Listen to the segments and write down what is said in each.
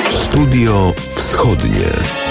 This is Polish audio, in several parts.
Studio Wschodnie.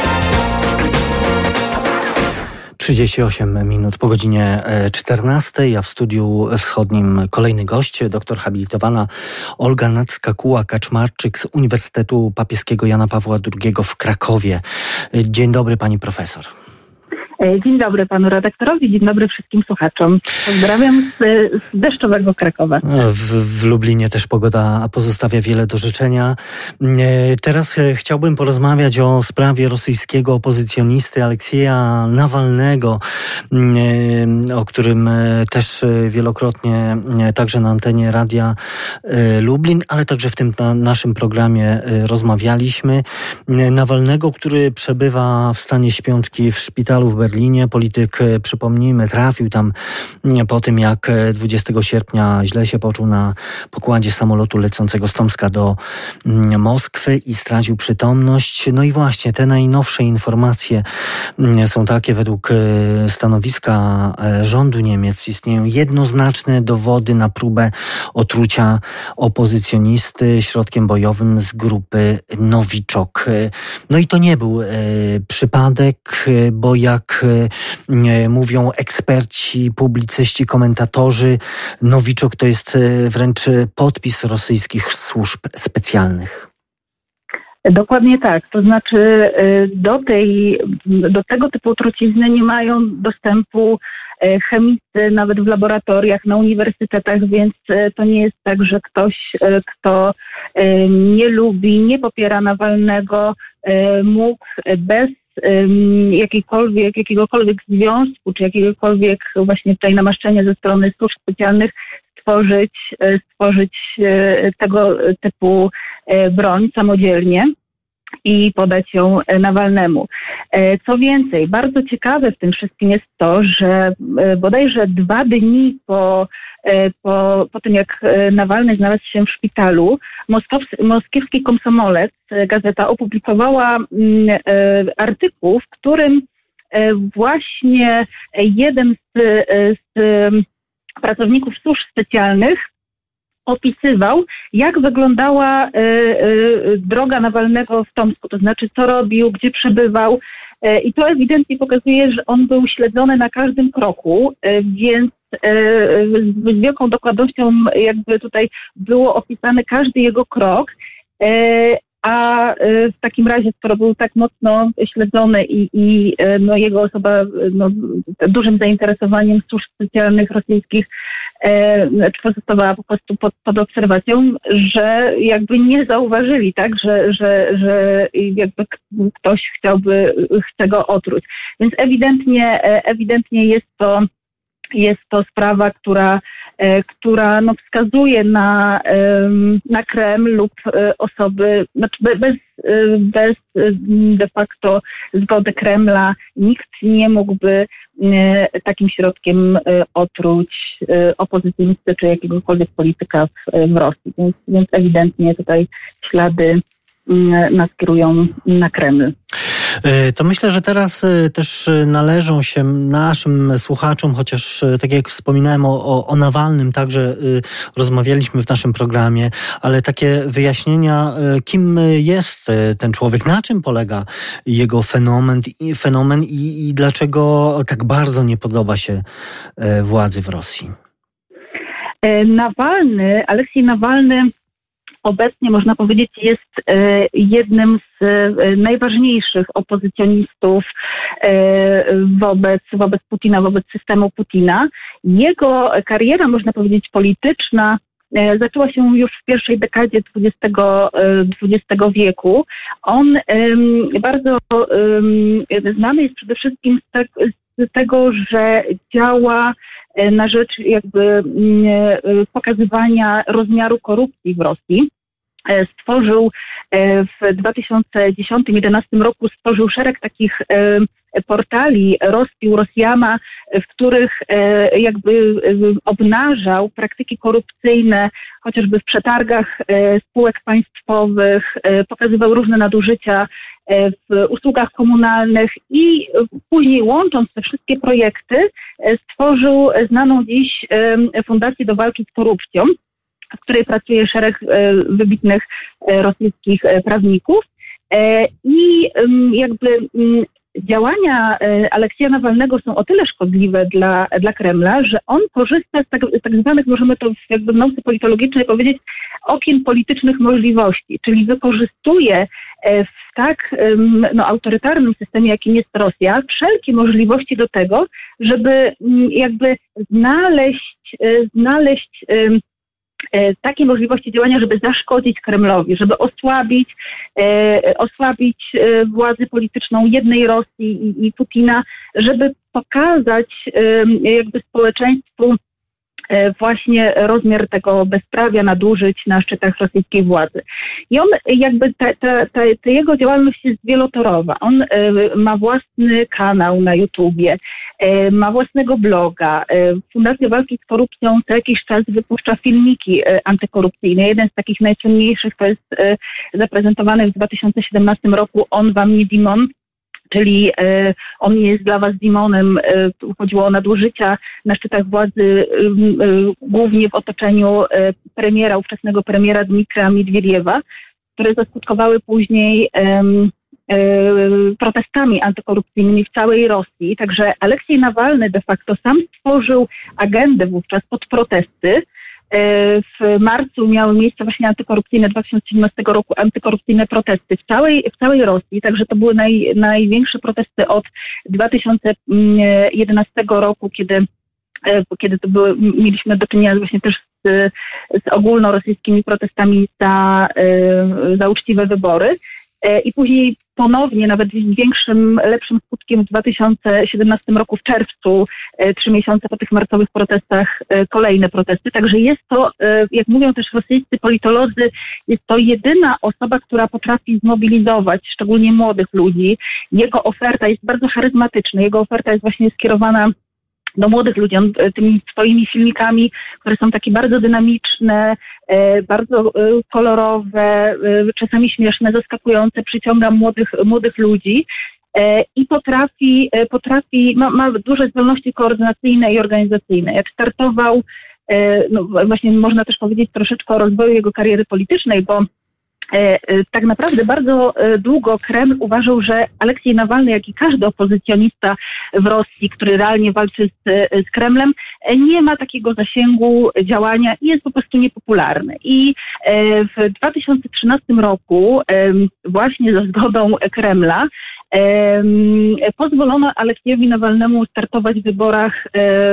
38 minut po godzinie 14, a w studiu wschodnim kolejny gość, doktor habilitowana Olga Nacka-Kuła-Kaczmarczyk z Uniwersytetu Papieskiego Jana Pawła II w Krakowie. Dzień dobry, pani profesor. Dzień dobry panu redaktorowi, dzień dobry wszystkim słuchaczom. Pozdrawiam z deszczowego Krakowa. W Lublinie też pogoda pozostawia wiele do życzenia. Teraz chciałbym porozmawiać o sprawie rosyjskiego opozycjonisty Aleksieja Nawalnego, o którym też wielokrotnie także na antenie Radia Lublin, ale także w tym naszym programie rozmawialiśmy. Nawalnego, który przebywa w stanie śpiączki w szpitalu w Berlinie. Polityk, przypomnijmy, trafił tam po tym, jak 20 sierpnia źle się poczuł na pokładzie samolotu lecącego z Tomska do Moskwy i stracił przytomność. No i właśnie te najnowsze informacje są takie, według stanowiska rządu Niemiec istnieją jednoznaczne dowody na próbę otrucia opozycjonisty środkiem bojowym z grupy Nowiczok. No i to nie był przypadek, bo jak mówią eksperci, publicyści, komentatorzy, Nowiczok to jest wręcz podpis rosyjskich służb specjalnych. Dokładnie tak. To znaczy do tego typu trucizny nie mają dostępu chemicy nawet w laboratoriach, na uniwersytetach, więc to nie jest tak, że ktoś, kto nie lubi, nie popiera Nawalnego, mógł bez jakiegokolwiek związku, czy jakiegokolwiek właśnie tutaj namaszczenia ze strony służb specjalnych stworzyć tego typu broń samodzielnie i podać ją Nawalnemu. Co więcej, bardzo ciekawe w tym wszystkim jest to, że bodajże 2 dni po tym, jak Nawalny znalazł się w szpitalu, moskiewski Komsomolec, gazeta, opublikowała artykuł, w którym właśnie jeden z pracowników służb specjalnych opisywał, jak wyglądała droga Nawalnego w Tomsku, to znaczy co robił, gdzie przebywał, i to ewidentnie pokazuje, że on był śledzony na każdym kroku, więc z wielką dokładnością jakby tutaj było opisany każdy jego krok, a w takim razie, skoro był tak mocno śledzony i jego osoba dużym zainteresowaniem służb specjalnych rosyjskich pozostawała po prostu pod obserwacją, że jakby nie zauważyli, tak, że jakby ktoś chce go otruć. Więc ewidentnie jest to sprawa, która wskazuje na Kreml lub osoby, znaczy bez de facto zgody Kremla nikt nie mógłby takim środkiem otruć opozycjonisty czy jakiegokolwiek polityka w Rosji. Więc ewidentnie tutaj ślady nas kierują na Kreml. To myślę, że teraz też należą się naszym słuchaczom, chociaż tak jak wspominałem o Nawalnym, także rozmawialiśmy w naszym programie, ale takie wyjaśnienia, kim jest ten człowiek, na czym polega jego fenomen i dlaczego tak bardzo nie podoba się władzy w Rosji. Aleksiej Nawalny obecnie, można powiedzieć, jest jednym z najważniejszych opozycjonistów wobec Putina, wobec systemu Putina. Jego kariera, można powiedzieć, polityczna zaczęła się już w pierwszej dekadzie XX wieku. On bardzo znany jest przede wszystkim z tego, że działa na rzecz jakby pokazywania rozmiaru korupcji w Rosji. Stworzył w 2010-2011 roku szereg takich portali Rospił, Rosjana, w których jakby obnażał praktyki korupcyjne, chociażby w przetargach spółek państwowych, pokazywał różne nadużycia w usługach komunalnych i później, łącząc te wszystkie projekty, stworzył znaną dziś Fundację do Walki z Korupcją, w której pracuje szereg wybitnych rosyjskich prawników. I jakby działania Aleksieja Nawalnego są o tyle szkodliwe dla Kremla, że on korzysta z tak zwanych, możemy to jakby w nauce politologicznej powiedzieć, okien politycznych możliwości, czyli wykorzystuje w tak autorytarnym systemie, jakim jest Rosja, wszelkie możliwości do tego, żeby jakby znaleźć takie możliwości działania, żeby zaszkodzić Kremlowi, żeby osłabić władzę polityczną jednej Rosji i Putina, żeby pokazać jakby społeczeństwu właśnie rozmiar tego bezprawia, nadużyć na szczytach rosyjskiej władzy. I on jakby ta jego działalność jest wielotorowa. On ma własny kanał na YouTubie, ma własnego bloga. Fundacja Walki z Korupcją co jakiś czas wypuszcza filmiki antykorupcyjne. Jeden z takich najsłynniejszych to jest zaprezentowany w 2017 roku On wam nie Dimon, czyli on nie jest dla was Dimonem. Chodziło o nadużycia na szczytach władzy, głównie w otoczeniu ówczesnego premiera Dmitrija Miedwiediewa, które zaskutkowały później protestami antykorupcyjnymi w całej Rosji. Także Aleksiej Nawalny de facto sam stworzył agendę wówczas pod protesty. W marcu miały miejsce właśnie antykorupcyjne 2017 roku, antykorupcyjne protesty w całej Rosji, także to były największe protesty od 2011 roku, kiedy to mieliśmy do czynienia właśnie też z ogólnorosyjskimi protestami za uczciwe wybory. I później ponownie, nawet z większym, lepszym skutkiem w 2017 roku w czerwcu, 3 miesiące po tych marcowych protestach, kolejne protesty. Także jest to, jak mówią też rosyjscy politolodzy, jest to jedyna osoba, która potrafi zmobilizować szczególnie młodych ludzi. Jego oferta jest bardzo charyzmatyczna. Jego oferta jest właśnie skierowana do młodych ludzi. On tymi swoimi filmikami, które są takie bardzo dynamiczne, bardzo kolorowe, czasami śmieszne, zaskakujące, przyciąga młodych ludzi i ma duże zdolności koordynacyjne i organizacyjne. Jak startował, właśnie można też powiedzieć troszeczkę o rozwoju jego kariery politycznej, bo tak naprawdę bardzo długo Kreml uważał, że Aleksiej Nawalny, jak i każdy opozycjonista w Rosji, który realnie walczy z Kremlem, nie ma takiego zasięgu działania i jest po prostu niepopularny. I w 2013 roku właśnie za zgodą Kremla pozwolono Aleksiejowi Nawalnemu startować w wyborach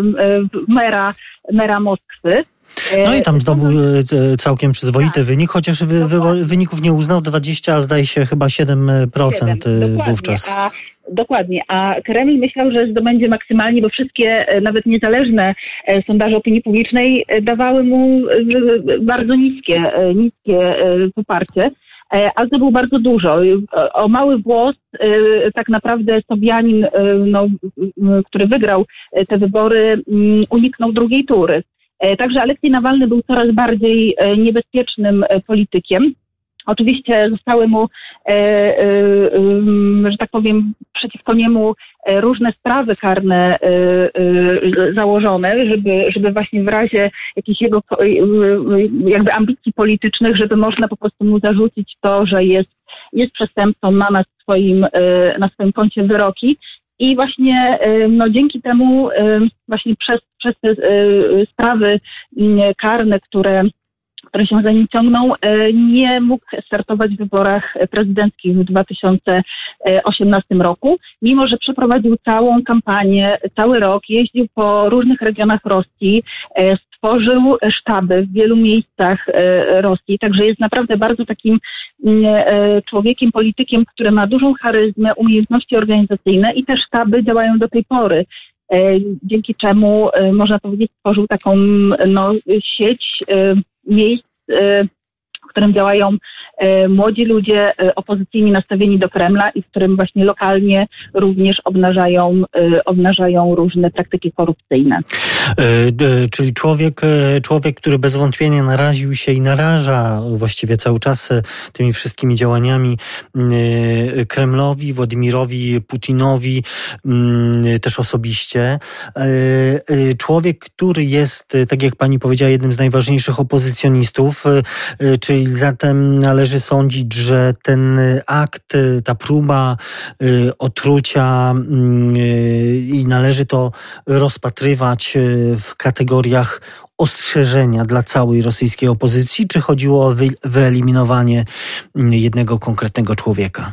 mera Moskwy. No i tam zdobył całkiem przyzwoity wynik, chociaż wyników nie uznał, 20, a zdaje się chyba 7% wówczas. Dokładnie, a Kreml myślał, że zdobędzie maksymalnie, bo wszystkie, nawet niezależne sondaże opinii publicznej dawały mu bardzo niskie poparcie, a zdobył bardzo dużo. O mały włos tak naprawdę Sobianin, który wygrał te wybory, uniknął drugiej tury. Także Aleksiej Nawalny był coraz bardziej niebezpiecznym politykiem. Oczywiście zostały mu, że tak powiem, przeciwko niemu różne sprawy karne założone, żeby właśnie w razie jakichś jego jakby ambicji politycznych, żeby można po prostu mu zarzucić to, że jest przestępcą, ma na swoim koncie wyroki. I właśnie dzięki temu właśnie przez te sprawy karne, które się za nim ciągną, nie mógł startować w wyborach prezydenckich w 2018 roku, mimo że przeprowadził całą kampanię, cały rok, jeździł po różnych regionach Rosji, stworzył sztaby w wielu miejscach Rosji, także jest naprawdę bardzo takim człowiekiem, politykiem, który ma dużą charyzmę, umiejętności organizacyjne i te sztaby działają do tej pory. Dzięki czemu, można powiedzieć, stworzył taką sieć miejsc, w którym działają młodzi ludzie opozycyjni nastawieni do Kremla i w którym właśnie lokalnie również obnażają różne praktyki korupcyjne. Czyli człowiek, który bez wątpienia naraził się i naraża właściwie cały czas tymi wszystkimi działaniami Kremlowi, Władimirowi Putinowi, też osobiście. Człowiek, który jest, tak jak pani powiedziała, jednym z najważniejszych opozycjonistów, czyli Czyli zatem należy sądzić, że ten akt, ta próba otrucia i należy to rozpatrywać w kategoriach ostrzeżenia dla całej rosyjskiej opozycji, czy chodziło o wyeliminowanie jednego konkretnego człowieka?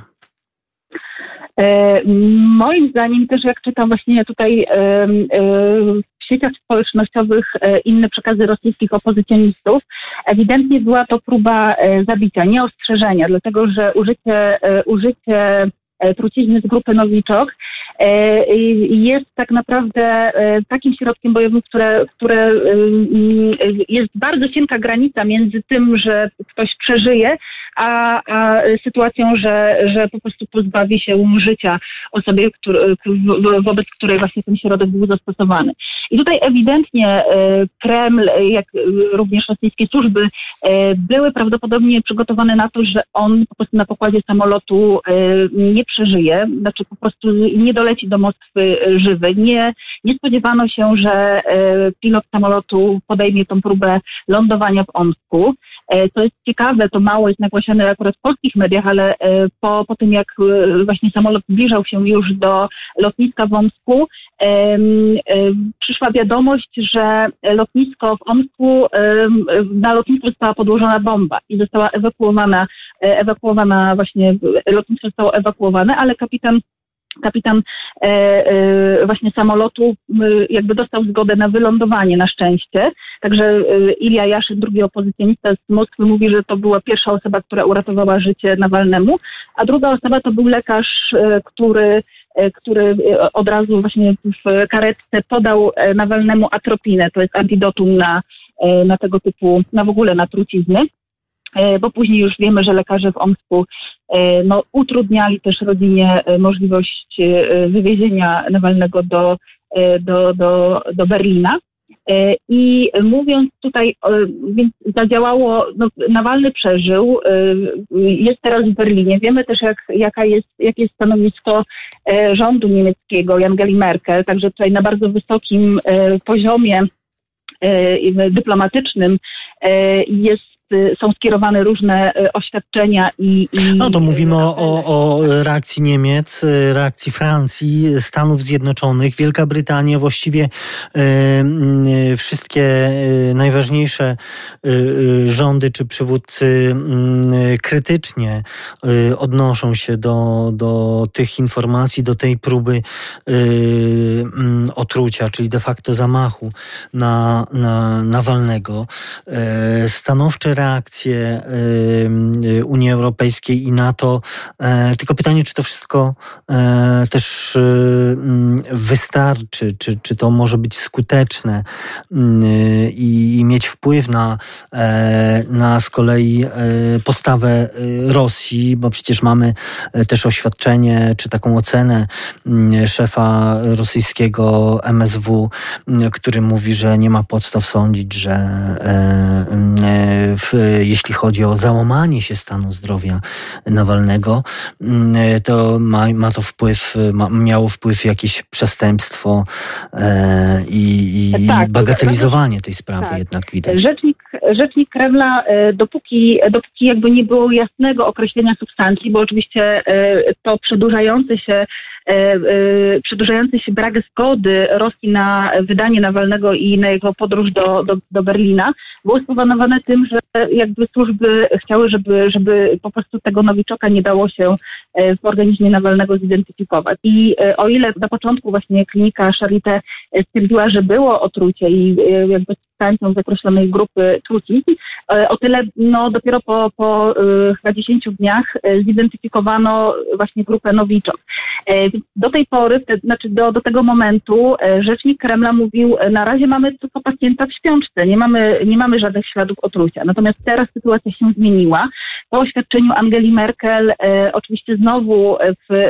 Moim zdaniem też, jak czytam właśnie tutaj w sieciach społecznościowych inne przekazy rosyjskich opozycjonistów, ewidentnie była to próba zabicia, nie ostrzeżenia, dlatego że użycie trucizny z grupy Nowiczok jest tak naprawdę takim środkiem bojowym, które jest bardzo cienka granica między tym, że ktoś przeżyje, a sytuacją, że po prostu pozbawi się życia osobie, wobec której właśnie ten środek był zastosowany. I tutaj ewidentnie Kreml, jak również rosyjskie służby, były prawdopodobnie przygotowane na to, że on po prostu na pokładzie samolotu nie przeżyje, znaczy po prostu nie doleci do Moskwy żywy. Nie spodziewano się, że pilot samolotu podejmie tą próbę lądowania w Omsku. Co jest ciekawe, to mało jest nagłaśniane akurat w polskich mediach, ale po tym jak właśnie samolot zbliżał się już do lotniska w Omsku, przyszła wiadomość, że lotnisko w Omsku, na lotnisko została podłożona bomba i została ewakuowana właśnie, lotnisko zostało ewakuowane, ale kapitan właśnie samolotu jakby dostał zgodę na wylądowanie na szczęście. Także Ilja Jaszyn, drugi opozycjonista z Moskwy, mówi, że to była pierwsza osoba, która uratowała życie Nawalnemu, a druga osoba to był lekarz, który od razu właśnie w karetce podał Nawalnemu atropinę. To jest antidotum na tego typu, w ogóle na trucizny. Bo później już wiemy, że lekarze w Omsku utrudniali też rodzinie możliwość wywiezienia Nawalnego do Berlina. I mówiąc tutaj, więc zadziałało, Nawalny przeżył, jest teraz w Berlinie. Wiemy też, jakie jest stanowisko rządu niemieckiego i Angeli Merkel, także tutaj na bardzo wysokim poziomie dyplomatycznym są skierowane różne oświadczenia No to mówimy o reakcji Niemiec, reakcji Francji, Stanów Zjednoczonych, Wielka Brytania, właściwie wszystkie najważniejsze rządy czy przywódcy krytycznie odnoszą się do tych informacji, do tej próby otrucia, czyli de facto zamachu na Nawalnego. Stanowcze reakcje Unii Europejskiej i NATO. Tylko pytanie, czy to wszystko też wystarczy, czy to może być skuteczne i mieć wpływ na z kolei postawę Rosji, bo przecież mamy też oświadczenie, czy taką ocenę szefa rosyjskiego MSW, który mówi, że nie ma podstaw sądzić, że jeśli chodzi o załamanie się stanu zdrowia Nawalnego, to ma to wpływ, miało wpływ jakieś przestępstwo i bagatelizowanie tej sprawy jednak widać. Rzecznik Kremla, dopóki jakby nie było jasnego określenia substancji, bo oczywiście to przedłużający się brak zgody Rosji na wydanie Nawalnego i na jego podróż do Berlina było spowodowane tym, że jakby służby chciały, żeby po prostu tego nowiczoka nie dało się w organizmie Nawalnego zidentyfikować. I o ile na początku właśnie klinika Charité stwierdziła, że było otrucie i jakby substancją z określonej grupy trucizn, o tyle dopiero po chyba 10 dniach zidentyfikowano właśnie grupę Nowiczok. Do tej pory, do tego momentu rzecznik Kremla mówił, na razie mamy tylko pacjenta w śpiączce, nie mamy żadnych śladów otrucia. Natomiast teraz sytuacja się zmieniła. Po oświadczeniu Angeli Merkel oczywiście znowu w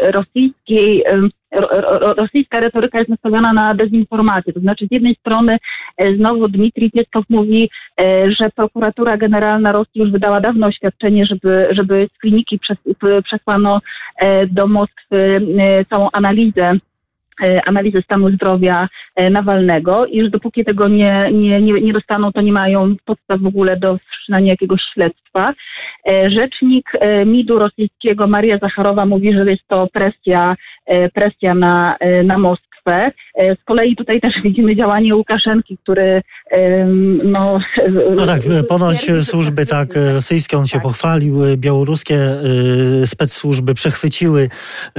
rosyjska retoryka jest nastawiona na dezinformację. To znaczy z jednej strony znowu Dmitrij Pieskow mówi, że prokuratura generalna Rosji już wydała dawno oświadczenie, żeby z kliniki przesłano do Moskwy całą analizę analizy stanu zdrowia Nawalnego i że dopóki tego nie dostaną, to nie mają podstaw w ogóle do wszczynania jakiegoś śledztwa. Rzecznik MID-u rosyjskiego Maria Zacharowa mówi, że jest to presja na Moskwę. Z kolei tutaj też widzimy działanie Łukaszenki, który No tak, ponoć służby rosyjskie, on się pochwalił, białoruskie specsłużby przechwyciły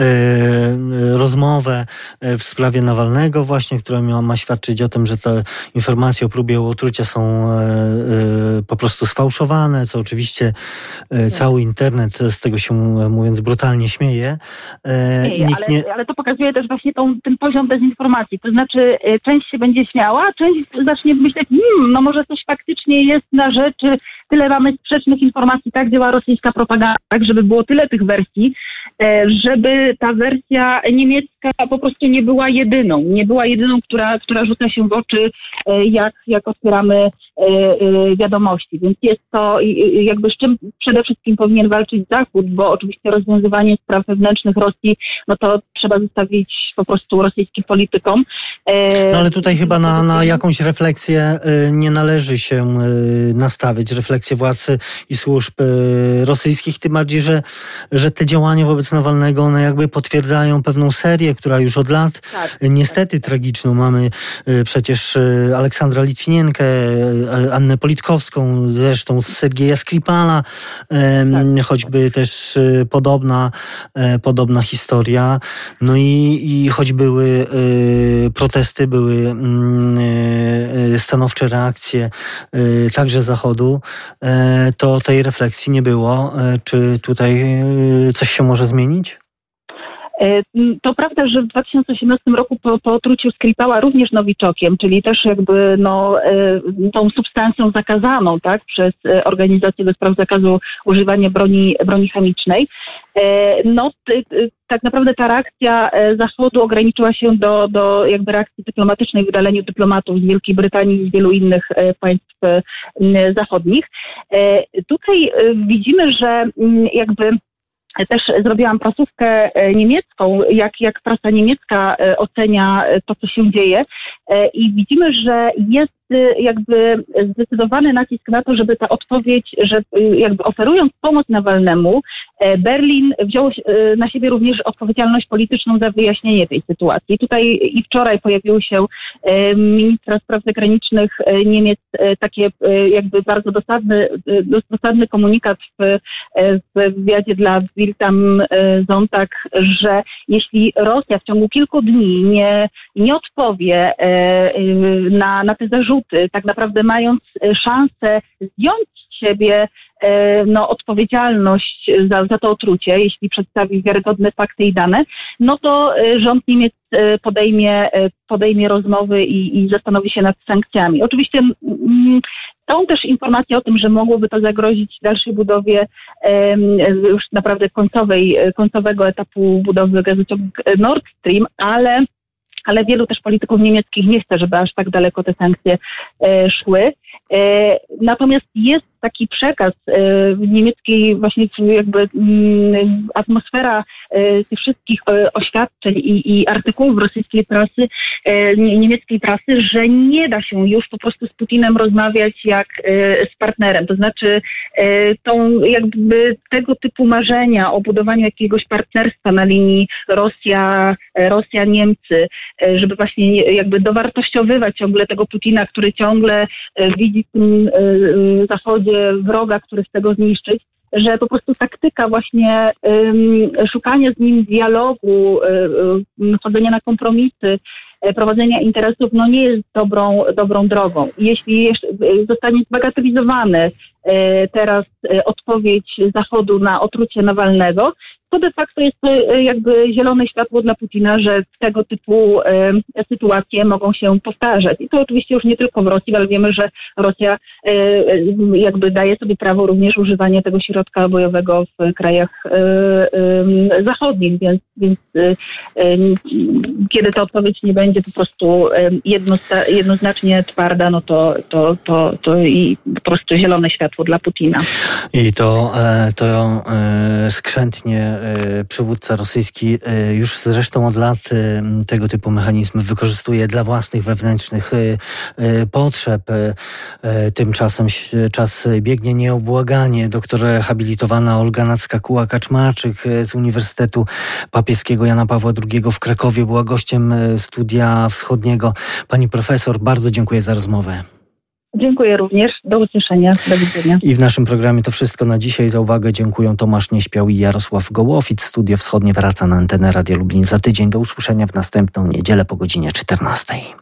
rozmowę w sprawie Nawalnego właśnie, która ma świadczyć o tym, że te informacje o próbie otrucia są po prostu sfałszowane, co oczywiście cały internet z tego się, mówiąc brutalnie, śmieje. Ale to pokazuje też właśnie ten poziom dezinformacji. To znaczy część się będzie śmiała, a część zacznie myśleć, no może coś faktycznie jest na rzeczy, tyle mamy sprzecznych informacji, tak działa rosyjska propaganda, tak żeby było tyle tych wersji, żeby ta wersja niemiecka po prostu nie była jedyną, która rzuca się w oczy, jak otwieramy wiadomości. Więc jest to jakby z czym przede wszystkim powinien walczyć Zachód, bo oczywiście rozwiązywanie spraw wewnętrznych Rosji, no to trzeba zostawić po prostu rosyjskim politykom. No ale tutaj chyba na jakąś refleksję nie należy się nastawiać, refleksję władz i służb rosyjskich, tym bardziej, że te działania wobec Nawalnego, one jakby potwierdzają pewną serię, która już od lat niestety tragiczną. Mamy przecież Aleksandra Litwinienkę, Annę Politkowską, zresztą Sergieja Skripala, choćby też podobna historia. No i choć były protesty, były stanowcze reakcje także Zachodu, to tej refleksji nie było. Czy tutaj coś się może zmienić? To prawda, że w 2018 roku po otruciu Skripala również nowiczokiem, czyli też jakby tą substancją zakazaną, tak, przez Organizację do Spraw Zakazu Używania Broni Chemicznej. Tak naprawdę ta reakcja Zachodu ograniczyła się do jakby reakcji dyplomatycznej, wydaleniu dyplomatów z Wielkiej Brytanii i z wielu innych państw zachodnich. Tutaj widzimy, że jakby też zrobiłam prasówkę niemiecką, jak prasa niemiecka ocenia to, co się dzieje, i widzimy, że jest jakby zdecydowany nacisk na to, żeby ta odpowiedź, że jakby oferując pomoc Nawalnemu, Berlin wziął na siebie również odpowiedzialność polityczną za wyjaśnienie tej sytuacji. Tutaj i wczoraj pojawił się ministra spraw zagranicznych Niemiec takie jakby bardzo dosadny komunikat w wywiadzie dla Bild am Sonntag, że jeśli Rosja w ciągu kilku dni nie odpowie na te zarzuty, tak naprawdę mając szansę zdjąć z siebie odpowiedzialność za to otrucie, jeśli przedstawi wiarygodne fakty i dane, no to rząd Niemiec podejmie rozmowy i zastanowi się nad sankcjami. Oczywiście są też informacje o tym, że mogłoby to zagrozić dalszej budowie już naprawdę końcowego etapu budowy gazociągu Nord Stream, ale wielu też polityków niemieckich nie chce, żeby aż tak daleko te sankcje szły. Natomiast jest taki przekaz w niemieckiej właśnie jakby atmosfera tych wszystkich oświadczeń i artykułów rosyjskiej prasy, niemieckiej prasy, że nie da się już po prostu z Putinem rozmawiać jak z partnerem. To znaczy tego typu marzenia o budowaniu jakiegoś partnerstwa na linii Rosja-Niemcy, żeby właśnie jakby dowartościowywać ciągle tego Putina, który ciągle widzi w tym Zachodzie wroga, który chce go zniszczyć, że po prostu taktyka właśnie szukania z nim dialogu, chodzenia na kompromisy, prowadzenia interesów, nie jest dobrą drogą. Jeśli zostanie zbagatelizowane teraz odpowiedź Zachodu na otrucie Nawalnego, to de facto jest to jakby zielone światło dla Putina, że tego typu sytuacje mogą się powtarzać. I to oczywiście już nie tylko w Rosji, ale wiemy, że Rosja jakby daje sobie prawo również używania tego środka bojowego w krajach zachodnich, więc kiedy ta odpowiedź nie będzie po prostu jednoznacznie twarda, to i po prostu zielone światło łatwo dla Putina. I to skrzętnie przywódca rosyjski już zresztą od lat tego typu mechanizmy wykorzystuje dla własnych wewnętrznych potrzeb. Tymczasem czas biegnie nieubłaganie. Doktor habilitowana Olga Nackakuła-Kaczmarczyk z Uniwersytetu Papieskiego Jana Pawła II w Krakowie była gościem Studia Wschodniego. Pani profesor, bardzo dziękuję za rozmowę. Dziękuję również. Do usłyszenia. Do widzenia. I w naszym programie to wszystko na dzisiaj. Za uwagę dziękuję Tomasz Nieśpiał i Jarosław Gołowic. Studio Wschodnie wraca na antenę Radia Lublin za tydzień. Do usłyszenia w następną niedzielę po godzinie 14.